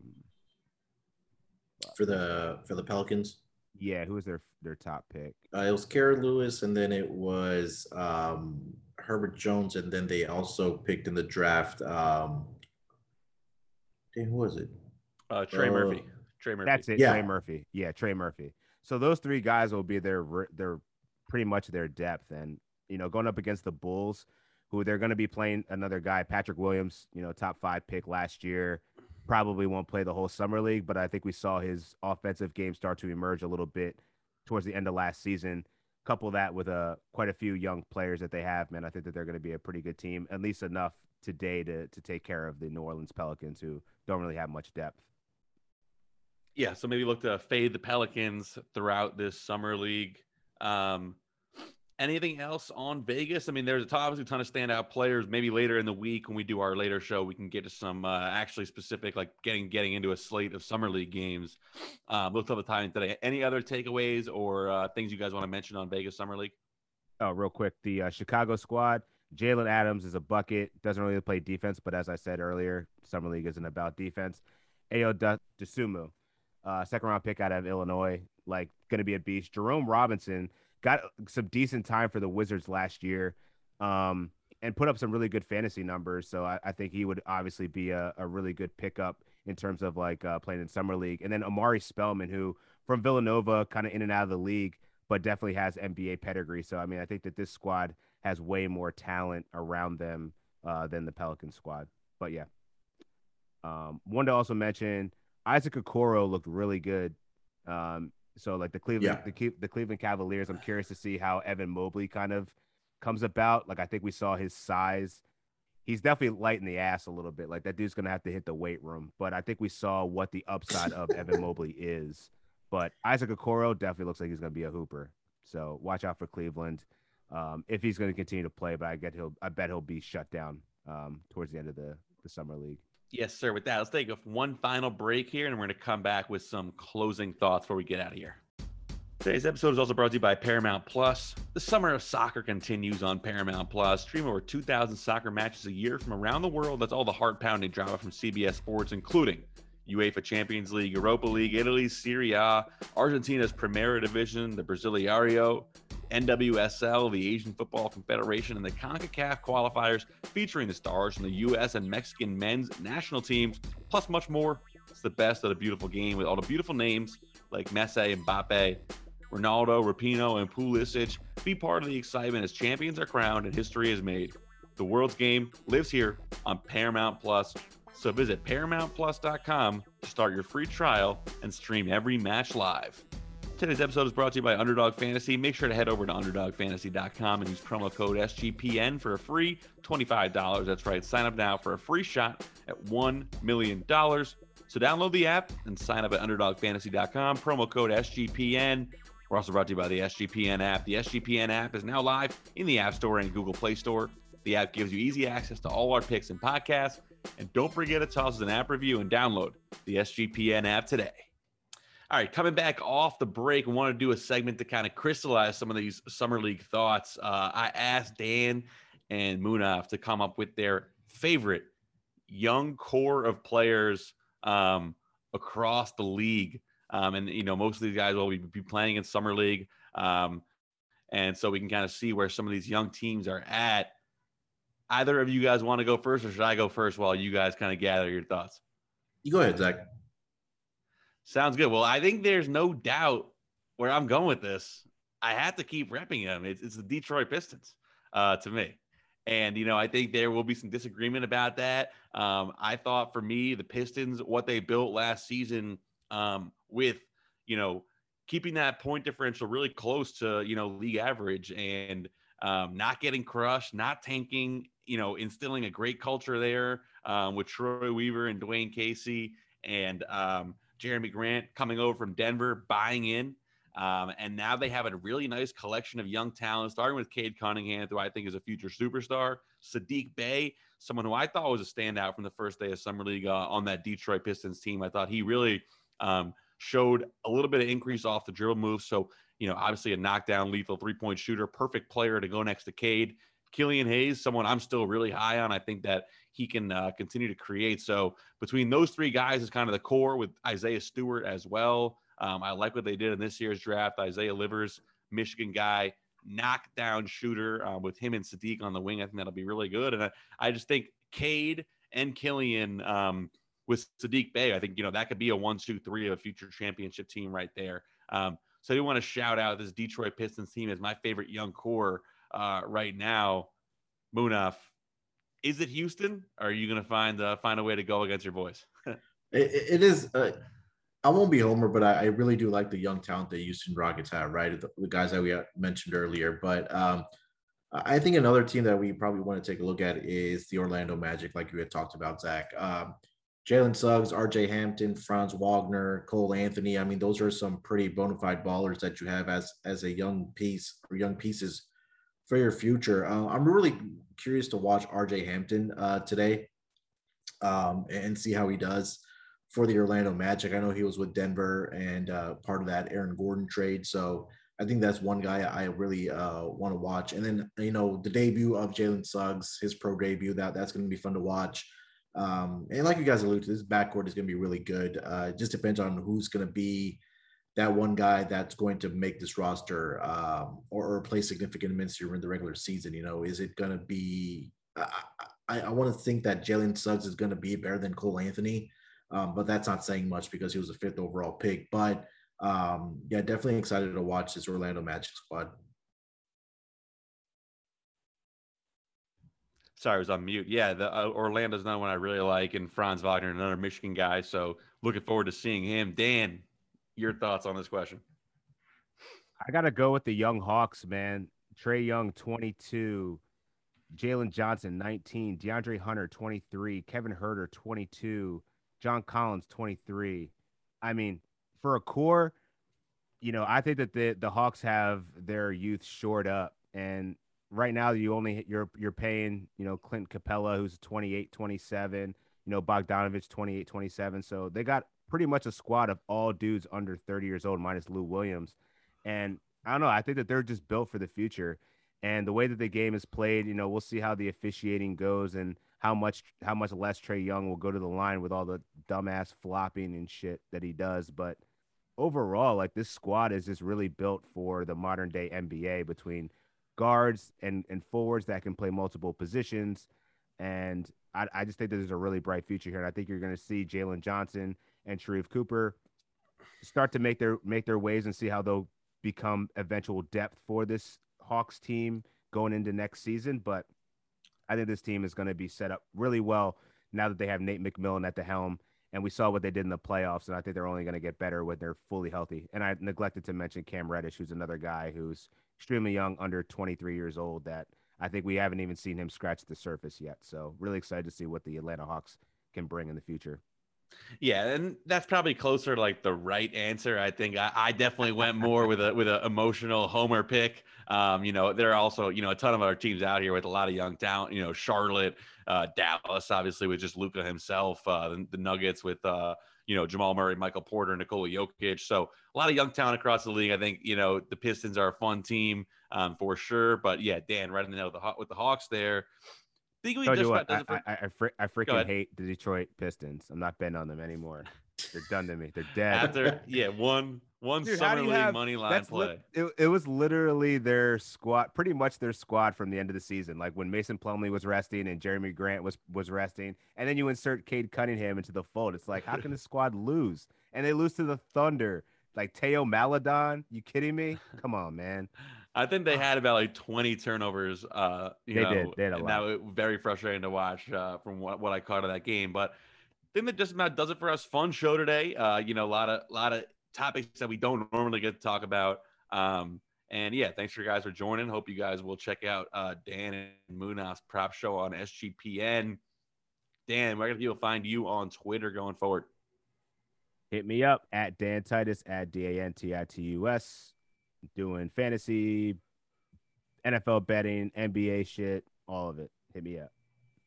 for the for the Pelicans. yeah, who was their their top pick? Uh, it was Kara Lewis, and then it was um, Herbert Jones, and then they also picked in the draft. Um, damn, who was it? Uh, Trey Uh, Murphy. Trey Murphy. That's it. Yeah. Trey Murphy. Yeah, Trey Murphy. So those three guys will be their their pretty much their depth, and you know, going up against the Bulls, who they're going to be playing another guy, Patrick Williams, you know, top five pick last year, probably won't play the whole summer league, but I think we saw his offensive game start to emerge a little bit towards the end of last season. Couple that with a quite a few young players that they have, man. I think that they're going to be a pretty good team, at least enough today to to take care of the New Orleans Pelicans, who don't really have much depth. Yeah, so maybe look to fade the Pelicans throughout this summer league. Um, anything else on Vegas? I mean, there's obviously a ton of standout players. Maybe later in the week when we do our later show, we can get to some uh, actually specific, like getting getting into a slate of summer league games. Um, we'll tell the time today. Any other takeaways or uh, things you guys want to mention on Vegas summer league? Oh, real quick, the uh, Chicago squad. Jalen Adams is a bucket. Doesn't really play defense, but as I said earlier, summer league isn't about defense. Ayo Dosunmu. Uh, second round pick out of Illinois, like going to be a beast. Jerome Robinson got some decent time for the Wizards last year, um, and put up some really good fantasy numbers. So I, I think he would obviously be a, a really good pickup in terms of like uh, playing in summer league. And then Amari Spellman, who from Villanova, kind of in and out of the league, but definitely has N B A pedigree. So I mean, I think that this squad has way more talent around them uh, than the Pelican squad. But yeah, um, wanted to also mention. Isaac Okoro looked really good. Um, so like the Cleveland, Yeah. the, the Cleveland Cavaliers, I'm curious to see how Evan Mobley kind of comes about. Like I think we saw his size. He's definitely light in the ass a little bit. Like that dude's gonna have to hit the weight room. But I think we saw what the upside of Evan Mobley is. But Isaac Okoro definitely looks like he's gonna be a hooper. So watch out for Cleveland um, if he's gonna continue to play. But I get he'll, I bet he'll be shut down um, towards the end of the, the the summer league. Yes, sir. With that, let's take one final break here, and we're going to come back with some closing thoughts before we get out of here. Today's episode is also brought to you by Paramount Plus. The summer of soccer continues on Paramount Plus. Stream over two thousand soccer matches a year from around the world. That's all the heart-pounding drama from C B S Sports, including UEFA Champions League, Europa League, Italy's Serie A, Argentina's Primera Division, the Brasileirao, N W S L, the Asian Football Confederation, and the CONCACAF qualifiers featuring the stars from the U S and Mexican men's national teams, plus much more. It's the best of the beautiful game with all the beautiful names like Messi, Mbappe, Ronaldo, Rapinoe, and Pulisic. Be part of the excitement as champions are crowned and history is made. The world's game lives here on Paramount Plus. So visit paramount plus dot com to start your free trial and stream every match live. Today's episode is brought to you by Underdog Fantasy. Make sure to head over to underdog fantasy dot com and use promo code S G P N for a free twenty-five dollars. That's right. Sign up now for a free shot at one million dollars. So download the app and sign up at underdog fantasy dot com. Promo code S G P N. We're also brought to you by the S G P N app. The S G P N app is now live in the App Store and Google Play Store. The app gives you easy access to all our picks and podcasts. And don't forget to toss us an app review and download the S G P N app today. All right, coming back off the break, we want to do a segment to kind of crystallize some of these Summer League thoughts. Uh, I asked Dan and Munaf to come up with their favorite young core of players um, across the league. Um, and, you know, most of these guys will be playing in Summer League. Um, and so we can kind of see where some of these young teams are at. Either of you guys want to go first, or should I go first while you guys kind of gather your thoughts? You go ahead, Zach. Sounds good. Well, I think there's no doubt where I'm going with this. I have to keep repping them. It's, it's the Detroit Pistons uh, to me. And, you know, I think there will be some disagreement about that. Um, I thought for me, the Pistons, what they built last season um, with, you know, keeping that point differential really close to, you know, league average and um, not getting crushed, not tanking, you know, instilling a great culture there um, with Troy Weaver and Dwayne Casey and um, Jeremy Grant coming over from Denver, buying in. Um, and now they have a really nice collection of young talent, starting with Cade Cunningham, who I think is a future superstar. Saddiq Bey, someone who I thought was a standout from the first day of Summer League uh, on that Detroit Pistons team. I thought he really um, showed a little bit of increase off the dribble move. So, you know, obviously a knockdown, lethal three-point shooter, perfect player to go next to Cade. Killian Hayes, someone I'm still really high on. I think that he can uh, continue to create. So between those three guys is kind of the core with Isaiah Stewart as well. Um, I like what they did in this year's draft. Isaiah Livers, Michigan guy, knockdown shooter uh, with him and Saddiq on the wing. I think that'll be really good. And I, I just think Cade and Killian um, with Saddiq Bey, I think, you know, that could be a one, two, three of a future championship team right there. Um, so I do want to shout out this Detroit Pistons team as my favorite young core uh, right now. Munaf, is it Houston? Or are you going to find uh, find a way to go against your boys? it, it is. Uh, I won't be Homer, but I, I really do like the young talent that Houston Rockets have, right? The, the guys that we mentioned earlier. But um, I think another team that we probably want to take a look at is the Orlando Magic, like you had talked about, Zach. Um, Jalen Suggs, R J Hampton, Franz Wagner, Cole Anthony. I mean, those are some pretty bona fide ballers that you have as as a young piece or young pieces for your future. Uh, I'm really curious to watch R J Hampton uh, today um, and see how he does for the Orlando Magic. I know he was with Denver and uh, part of that Aaron Gordon trade. So I think that's one guy I really uh, want to watch. And then, you know, the debut of Jalen Suggs, his pro debut, that that's going to be fun to watch. Um, and like you guys alluded to, this backcourt is going to be really good. Uh, it just depends on who's going to be that one guy that's going to make this roster um, or, or play significant minutes during the regular season. You know, is it going to be I, I, I want to think that Jalen Suggs is going to be better than Cole Anthony, um, but that's not saying much because he was a fifth overall pick. But um, yeah, definitely excited to watch this Orlando Magic squad. Sorry, I was on mute. Yeah, the uh, Orlando's another one I really like, and Franz Wagner, another Michigan guy. So looking forward to seeing him. Dan, your thoughts on this question? I got to go with the young Hawks, man. Trae Young, twenty-two. Jalen Johnson, nineteen. DeAndre Hunter, twenty-three. Kevin Huerter, twenty-two. John Collins, twenty-three. I mean, for a core, you know, I think that the, the Hawks have their youth shored up. And right now you only you're you're paying, you know, Clint Capella, who's twenty-eight, twenty-seven, you know, Bogdanovich twenty-eight, twenty-seven. So they got pretty much a squad of all dudes under thirty years old, minus Lou Williams. And I don't know, I think that they're just built for the future. And the way that the game is played, you know, we'll see how the officiating goes and how much how much less Trae Young will go to the line with all the dumbass flopping and shit that he does. But overall, like, this squad is just really built for the modern day N B A, between guards and, and forwards that can play multiple positions. And I, I just think there's a really bright future here. And I think you're going to see Jalen Johnson and Sharif Cooper start to make their make their waves and see how they'll become eventual depth for this Hawks team going into next season. But I think this team is going to be set up really well now that they have Nate McMillan at the helm. And we saw what they did in the playoffs, and I think they're only going to get better when they're fully healthy. And I neglected to mention Cam Reddish, who's another guy who's extremely young, under twenty-three years old, that I think we haven't even seen him scratch the surface yet. So really excited to see what the Atlanta Hawks can bring in the future. Yeah, and that's probably closer to like the right answer. I think I, I definitely went more with a with an emotional homer pick. Um, you know, there are also, you know, a ton of other teams out here with a lot of young talent. You know, Charlotte, uh, Dallas, obviously with just Luka himself, uh, the, the Nuggets with uh, you know, Jamal Murray, Michael Porter, Nikola Jokic. So a lot of young talent across the league. I think, you know, the Pistons are a fun team um, for sure. But yeah, Dan, right in the middle with the with the Hawks there. Think we just what, about, I, I, I, fr- I freaking hate the Detroit Pistons. I'm not betting on them anymore. They're done to me. They're dead. After yeah, one one Dude, summer league have, money line play. Li- it, it was literally their squad, pretty much their squad from the end of the season. Like when Mason Plumlee was resting and Jeremy Grant was was resting, and then you insert Cade Cunningham into the fold. It's like, how can the squad lose? And they lose to the Thunder. Like Teo Maledon. You kidding me? Come on, man. I think they had about like twenty turnovers. Uh, you they know, did. They had a and lot. that was very frustrating to watch uh, from what, what I caught of that game. But I think that just about does it for us. Fun show today. Uh, you know, a lot of lot of topics that we don't normally get to talk about. Um, and yeah, thanks for you guys for joining. Hope you guys will check out uh, Dan and Munaf's prop show on S G P N. Dan, where can people find you on Twitter going forward? Hit me up at Dan Titus at D A N T I T U S. Doing fantasy, N F L betting, N B A shit, all of it. Hit me up.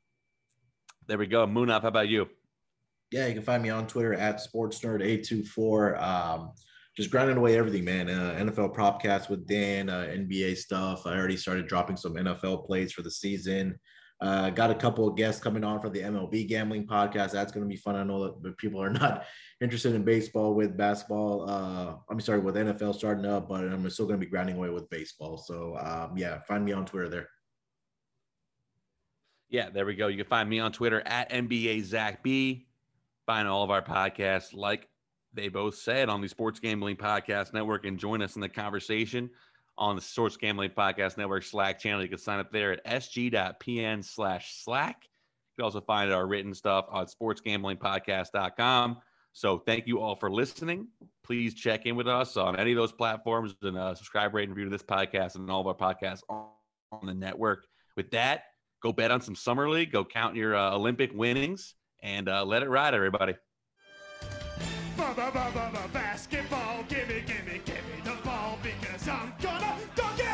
There we go. Munaf, how about you? Yeah, you can find me on Twitter at SportsNerd eight two four. Um, just grinding away everything, man. Uh, N F L Propcast with Dan, uh, N B A stuff. I already started dropping some N F L plays for the season. Uh, got a couple of guests coming on for the M L B gambling podcast. That's going to be fun. I know that people are not interested in baseball with basketball. Uh, I'm sorry, with N F L starting up, but I'm still going to be grinding away with baseball. So um, yeah, find me on Twitter there. Yeah, there we go. You can find me on Twitter at N B A Zach B. Find all of our podcasts, like they both said, on the Sports Gambling Podcast Network, and join us in the conversation on the Sports Gambling Podcast Network Slack channel. You can sign up there at sg.pn slash Slack. You can also find our written stuff on sports gambling podcast dot com. So thank you all for listening. Please check in with us on any of those platforms and uh, subscribe, rate, and review to this podcast and all of our podcasts on, on the network. With that, go bet on some Summer League. Go count your uh, Olympic winnings and uh, let it ride, everybody. Basketball, gimme, gimme, gimme the ball because I'm gonna dunk it!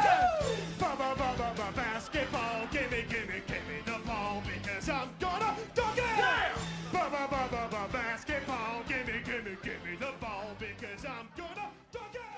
Basketball, gimme, gimme, gimme the ball because I'm gonna dunk it! Basketball, gimme, gimme, gimme the ball because I'm gonna dunk it!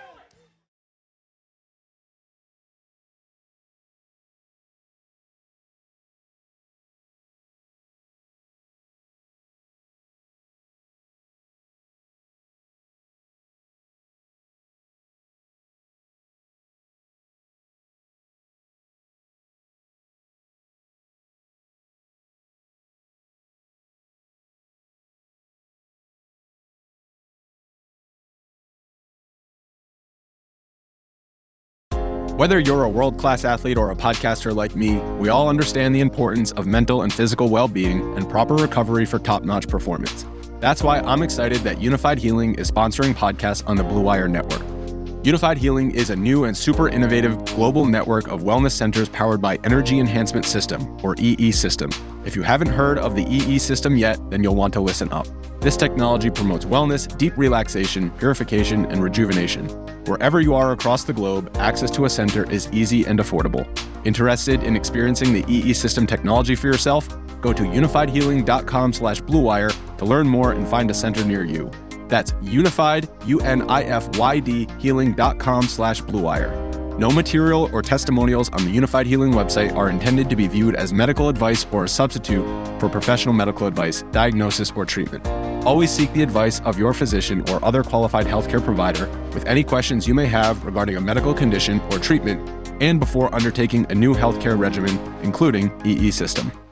Whether you're a world-class athlete or a podcaster like me, we all understand the importance of mental and physical well-being and proper recovery for top-notch performance. That's why I'm excited that Unified Healing is sponsoring podcasts on the Blue Wire Network. Unified Healing is a new and super innovative global network of wellness centers powered by Energy Enhancement System, or E E System. If you haven't heard of the E E System yet, then you'll want to listen up. This technology promotes wellness, deep relaxation, purification, and rejuvenation. Wherever you are across the globe, access to a center is easy and affordable. Interested in experiencing the E E System technology for yourself? Go to unifiedhealing.com slash bluewire to learn more and find a center near you. That's unified, U N I F Y D, healing.com slash bluewire. No material or testimonials on the Unified Healing website are intended to be viewed as medical advice or a substitute for professional medical advice, diagnosis, or treatment. Always seek the advice of your physician or other qualified healthcare provider with any questions you may have regarding a medical condition or treatment and before undertaking a new healthcare regimen, including E E System.